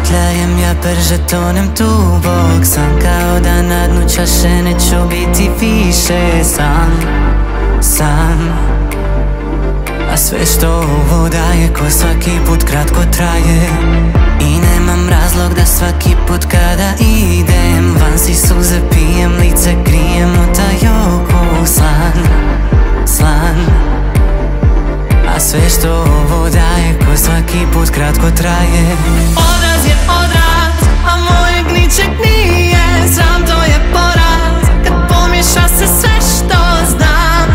petljajem, ja brže tonem dubok. San kao da na dnu čaše neću biti više sam. A sve što ovo daje ko svaki put kratko traje. I nemam razlog da svaki put kada idem van si suze pijem, lice krijem, utajoku slan. A sve što ovo daje ko svaki put kratko traje. Odraz je odraz, a mojeg ničeg nije. Sram to je poraz, kad pomiješa se sve što znam.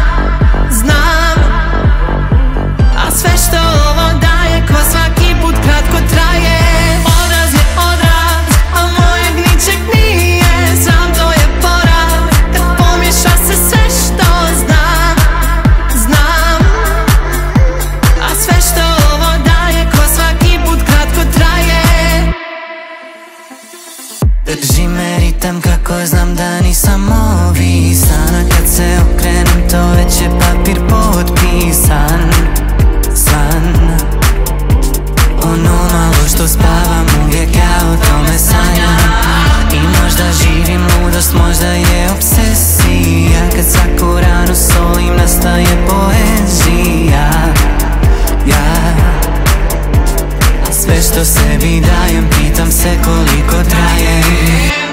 A sve što ovo daje ko svaki put kratko traje. Odraz je odraz, a mojeg ničeg nije. Sram to je poraz, kad pomiješa se sve što znam. A sve što ovo daje ko svaki put kratko traje. Drži me ritam kako znam da nisam ovisan, a kad se okrenem to već je papir potpisan. Ono malo što spavam uvijek ja o tome sanjam. I možda živim ludost, možda je obsesija. Kad svaku ranu solim nastaje poezija. A sve što sebi dajem pitam se koliko traje.